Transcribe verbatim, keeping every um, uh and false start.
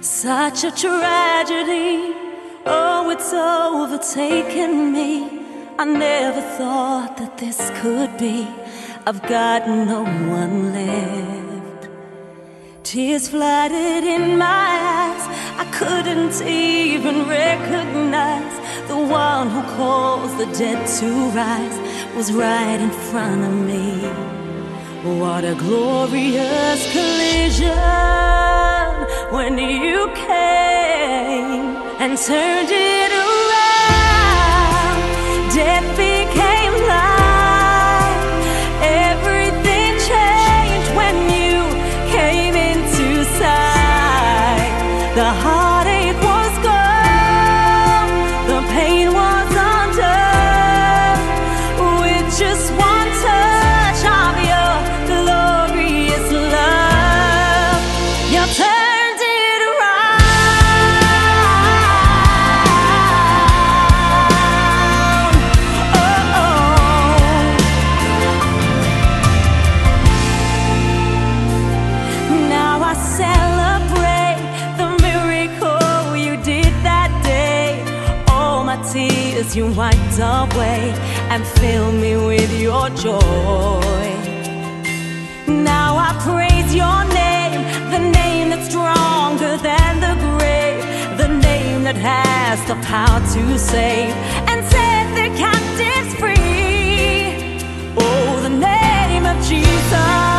Such a tragedy, oh, it's overtaken me. I never thought that this could be. I've got no one left. Tears flooded in my eyes. I couldn't even recognize the one who caused the dead to rise was right in front of me. What a glorious collision when you came and turned it around. Death became life. Everything changed when you came into sight. The heartache was gone, the pain was undone. With just one touch of your glorious love, you turned it around. Oh, oh. Now I celebrate the miracle you did that day. All my tears you wiped away and fill me with your joy. Now I praise your name, the name that's stronger than the grave, the name that has the power to save and set the captives free. Oh, the name of Jesus.